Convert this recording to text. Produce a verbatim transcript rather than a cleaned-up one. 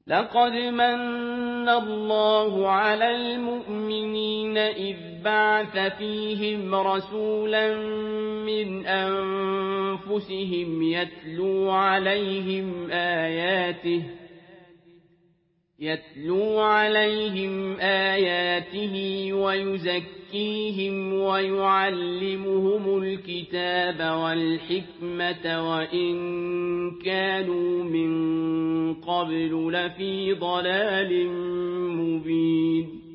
لقد من الله على المؤمنين إذ بعث فيهم رسولا من أنفسهم يتلو عليهم آياته يتلو عليهم آياته ويزكيهم ويعلمهم الكتاب والحكمة وإن كانوا من قبل لفي ضلال مبين